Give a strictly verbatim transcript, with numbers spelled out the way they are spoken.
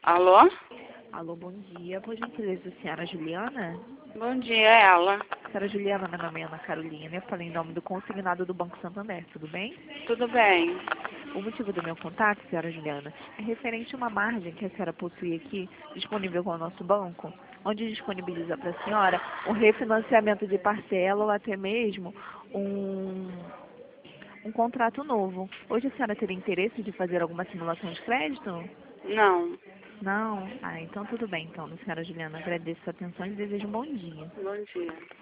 Alô? Alô, bom dia. Por gentileza, senhora Juliana? Bom dia, é ela. Senhora Juliana, meu nome é Ana Carolina. Eu falei em nome do consignado do Banco Santander, tudo bem? Tudo bem? O motivo do meu contato, senhora Juliana, é referente a uma margem que a senhora possui aqui, disponível com o nosso banco, onde disponibiliza para a senhora um refinanciamento de parcela ou até mesmo um, um contrato novo. Hoje a senhora teria interesse de fazer alguma simulação de crédito? Não. Não? Ah, então tudo bem, então, senhora Juliana. Agradeço a atenção e desejo um bom dia. Bom dia.